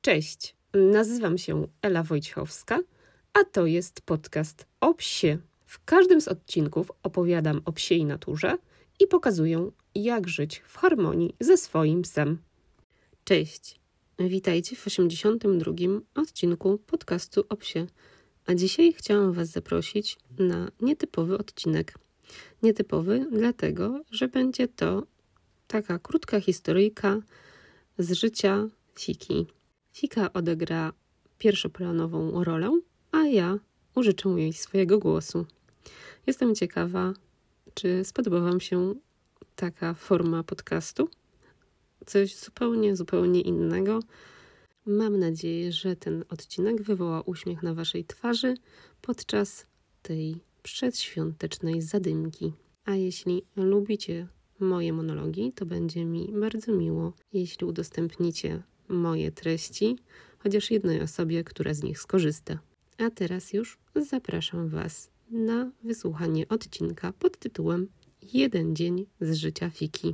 Cześć, nazywam się Ela Wojciechowska, a to jest podcast o psie. W każdym z odcinków opowiadam o psiej naturze i pokazuję, jak żyć w harmonii ze swoim psem. Cześć, witajcie w 82. odcinku podcastu o psie. A dzisiaj chciałam Was zaprosić na nietypowy odcinek. Nietypowy dlatego, że będzie to taka krótka historyjka z życia Fiki. Fika odegra pierwszoplanową rolę, a ja użyczę jej swojego głosu. Jestem ciekawa, czy spodoba Wam się taka forma podcastu. Coś zupełnie innego. Mam nadzieję, że ten odcinek wywoła uśmiech na Waszej twarzy podczas tej przedświątecznej zadymki. A jeśli lubicie moje monologi, to będzie mi bardzo miło, jeśli udostępnicie moje treści chociaż jednej osobie, która z nich skorzysta. A teraz już zapraszam Was na wysłuchanie odcinka pod tytułem Jeden dzień z życia Fiki.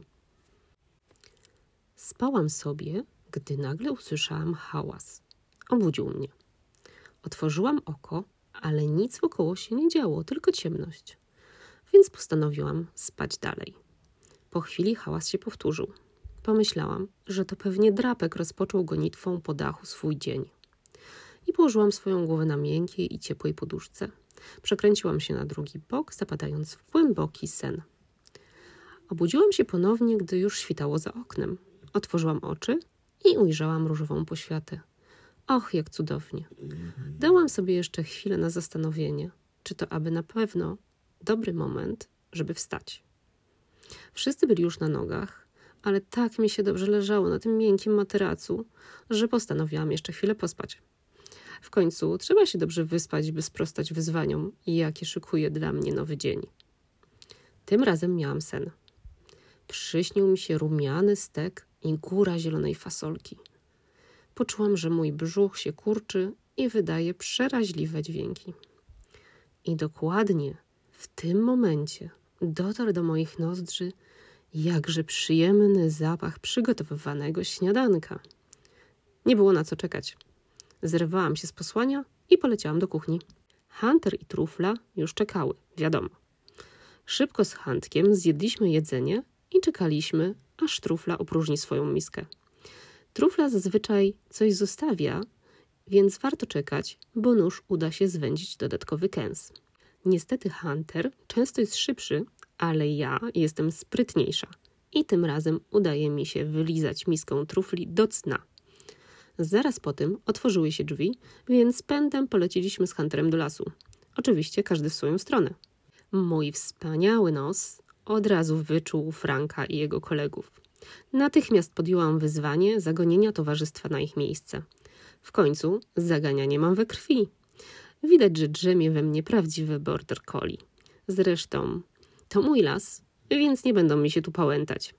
Spałam sobie, gdy nagle usłyszałam hałas. Obudził mnie. Otworzyłam oko, ale nic wokoło się nie działo, tylko ciemność. Więc postanowiłam spać dalej. Po chwili hałas się powtórzył. Pomyślałam, że to pewnie drapek rozpoczął gonitwą po dachu swój dzień. I położyłam swoją głowę na miękkiej i ciepłej poduszce. Przekręciłam się na drugi bok, zapadając w głęboki sen. Obudziłam się ponownie, gdy już świtało za oknem. Otworzyłam oczy i ujrzałam różową poświatę. Och, jak cudownie. Dałam sobie jeszcze chwilę na zastanowienie, czy to aby na pewno dobry moment, żeby wstać. Wszyscy byli już na nogach, ale tak mi się dobrze leżało na tym miękkim materacu, że postanowiłam jeszcze chwilę pospać. W końcu trzeba się dobrze wyspać, by sprostać wyzwaniom, jakie szykuje dla mnie nowy dzień. Tym razem miałam sen. Przyśnił mi się rumiany stek i góra zielonej fasolki. Poczułam, że mój brzuch się kurczy i wydaje przeraźliwe dźwięki. I dokładnie w tym momencie dotarł do moich nozdrzy jakże przyjemny zapach przygotowywanego śniadanka. Nie było na co czekać. Zerwałam się z posłania i poleciałam do kuchni. Hunter i Trufla już czekały, wiadomo. Szybko z Huntkiem zjedliśmy jedzenie i czekaliśmy, aż Trufla opróżni swoją miskę. Trufla zazwyczaj coś zostawia, więc warto czekać, bo nóż uda się zwędzić dodatkowy kęs. Niestety Hunter często jest szybszy, ale ja jestem sprytniejsza i tym razem udaje mi się wylizać miską Trufli do cna. Zaraz po tym otworzyły się drzwi, więc pędem poleciliśmy z Hunterem do lasu. Oczywiście każdy w swoją stronę. Mój wspaniały nos od razu wyczuł Franka i jego kolegów. Natychmiast podjęłam wyzwanie zagonienia towarzystwa na ich miejsce. W końcu zaganianie mam we krwi. Widać, że drzemie we mnie prawdziwy border collie. Zresztą to mój las, więc nie będą mi się tu pałętać.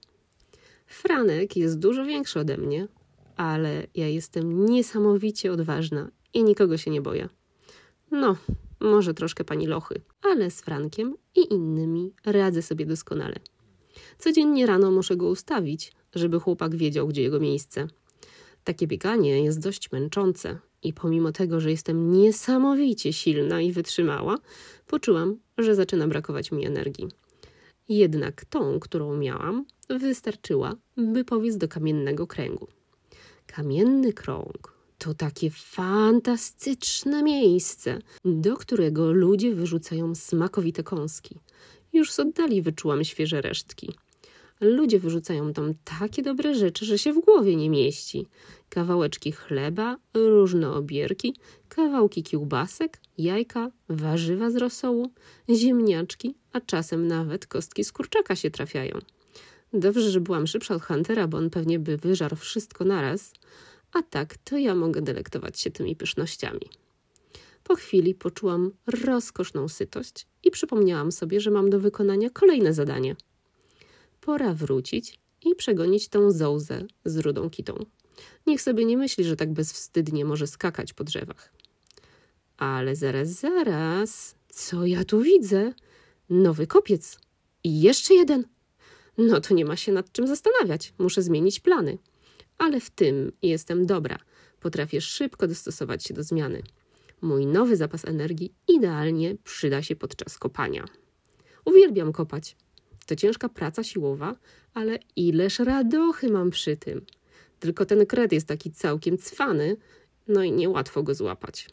Franek jest dużo większy ode mnie, ale ja jestem niesamowicie odważna i nikogo się nie boję. No, może troszkę pani lochy, ale z Frankiem i innymi radzę sobie doskonale. Codziennie rano muszę go ustawić, żeby chłopak wiedział, gdzie jego miejsce. Takie bieganie jest dość męczące i pomimo tego, że jestem niesamowicie silna i wytrzymała, poczułam, że zaczyna brakować mi energii. Jednak tą, którą miałam, wystarczyła, by pobiec do kamiennego kręgu. Kamienny krąg to takie fantastyczne miejsce, do którego ludzie wyrzucają smakowite kąski. Już z oddali wyczułam świeże resztki. Ludzie wyrzucają tam takie dobre rzeczy, że się w głowie nie mieści. Kawałeczki chleba, różne obierki, kawałki kiełbasek, jajka, warzywa z rosołu, ziemniaczki, a czasem nawet kostki z kurczaka się trafiają. Dobrze, że byłam szybsza od Huntera, bo on pewnie by wyżarł wszystko naraz, a tak to ja mogę delektować się tymi pysznościami. Po chwili poczułam rozkoszną sytość i przypomniałam sobie, że mam do wykonania kolejne zadanie. Pora wrócić i przegonić tą zołzę z rudą kitą. Niech sobie nie myśli, że tak bezwstydnie może skakać po drzewach. Ale zaraz, co ja tu widzę? Nowy kopiec. I jeszcze jeden. No to nie ma się nad czym zastanawiać. Muszę zmienić plany. Ale w tym jestem dobra. Potrafię szybko dostosować się do zmiany. Mój nowy zapas energii idealnie przyda się podczas kopania. Uwielbiam kopać. To ciężka praca siłowa, ale ileż radochy mam przy tym. Tylko ten kret jest taki całkiem cwany, no i niełatwo go złapać.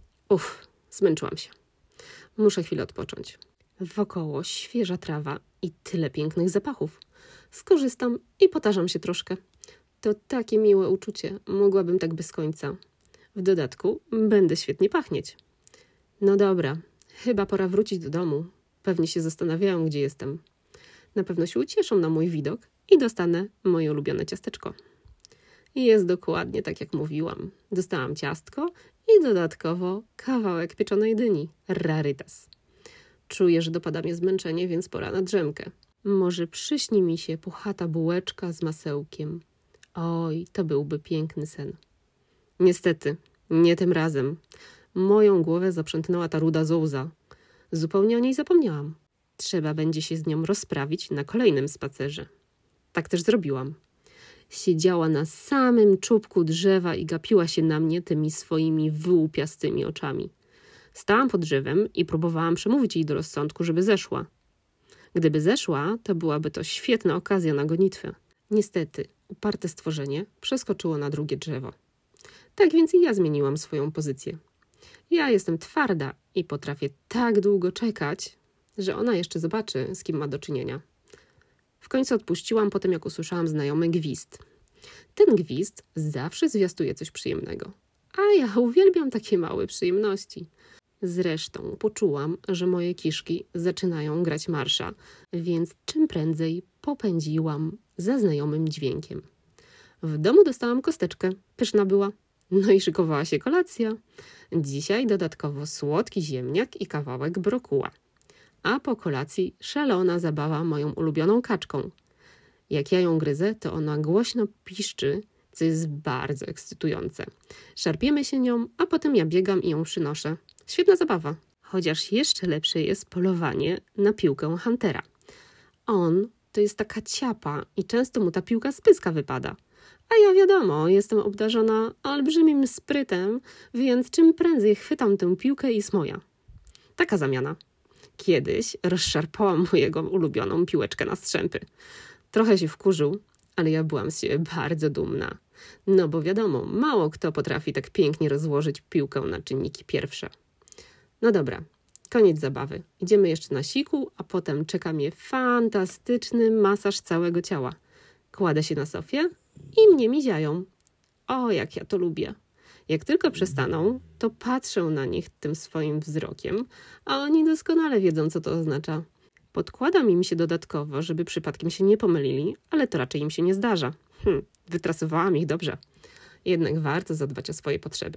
Zmęczyłam się. Muszę chwilę odpocząć. Wokoło świeża trawa i tyle pięknych zapachów. Skorzystam i potarzam się troszkę. To takie miłe uczucie. Mogłabym tak bez końca. W dodatku będę świetnie pachnieć. No dobra, chyba pora wrócić do domu. Pewnie się zastanawiają, gdzie jestem. Na pewno się ucieszą na mój widok i dostanę moje ulubione ciasteczko. Jest dokładnie tak, jak mówiłam. Dostałam ciastko i dodatkowo kawałek pieczonej dyni. Rarytas. Czuję, że dopada mnie zmęczenie, więc pora na drzemkę. Może przyśni mi się puchata bułeczka z masełkiem. Oj, to byłby piękny sen. Niestety, nie tym razem. Moją głowę zaprzątnęła ta ruda zołza. Zupełnie o niej zapomniałam. Trzeba będzie się z nią rozprawić na kolejnym spacerze. Tak też zrobiłam. Siedziała na samym czubku drzewa i gapiła się na mnie tymi swoimi wyłupiastymi oczami. Stałam pod drzewem i próbowałam przemówić jej do rozsądku, żeby zeszła. Gdyby zeszła, to byłaby to świetna okazja na gonitwę. Niestety, uparte stworzenie przeskoczyło na drugie drzewo. Tak więc i ja zmieniłam swoją pozycję. Ja jestem twarda i potrafię tak długo czekać, że ona jeszcze zobaczy, z kim ma do czynienia. W końcu odpuściłam po tym, jak usłyszałam znajomy gwizd. Ten gwizd zawsze zwiastuje coś przyjemnego. A ja uwielbiam takie małe przyjemności. Zresztą poczułam, że moje kiszki zaczynają grać marsza, więc czym prędzej popędziłam za znajomym dźwiękiem. W domu dostałam kosteczkę, pyszna była. No i szykowała się kolacja. Dzisiaj dodatkowo słodki ziemniak i kawałek brokuła. A po kolacji szalona zabawa moją ulubioną kaczką. Jak ja ją gryzę, to ona głośno piszczy, co jest bardzo ekscytujące. Szarpiemy się nią, a potem ja biegam i ją przynoszę. Świetna zabawa. Chociaż jeszcze lepsze jest polowanie na piłkę Huntera. On to jest taka ciapa i często mu ta piłka z pyska wypada. A ja wiadomo, jestem obdarzona olbrzymim sprytem, więc czym prędzej chwytam tę piłkę i jest moja. Taka zamiana. Kiedyś rozszarpałam mojego ulubioną piłeczkę na strzępy. Trochę się wkurzył, ale ja byłam z siebie bardzo dumna. No bo wiadomo, mało kto potrafi tak pięknie rozłożyć piłkę na czynniki pierwsze. No dobra, koniec zabawy. Idziemy jeszcze na siku, a potem czeka mnie fantastyczny masaż całego ciała. Kładę się na sofie i mnie miziają. O, jak ja to lubię. Jak tylko przestaną, to patrzę na nich tym swoim wzrokiem, a oni doskonale wiedzą, co to oznacza. Podkładam im się dodatkowo, żeby przypadkiem się nie pomylili, ale to raczej im się nie zdarza. Wytrasowałam ich dobrze. Jednak warto zadbać o swoje potrzeby.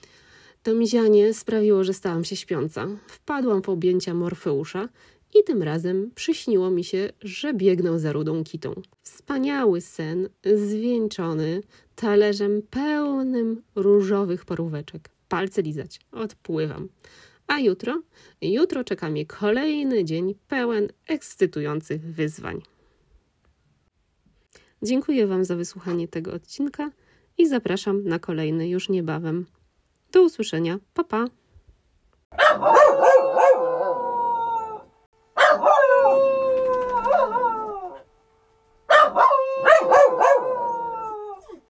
To mizianie sprawiło, że stałam się śpiąca. Wpadłam w objęcia Morfeusza i tym razem przyśniło mi się, że biegnę za rudą kitą. Wspaniały sen, zwieńczony talerzem pełnym różowych paróweczek. Palce lizać, odpływam. A jutro czeka mnie kolejny dzień pełen ekscytujących wyzwań. Dziękuję Wam za wysłuchanie tego odcinka i zapraszam na kolejny już niebawem. Do usłyszenia. Pa, pa!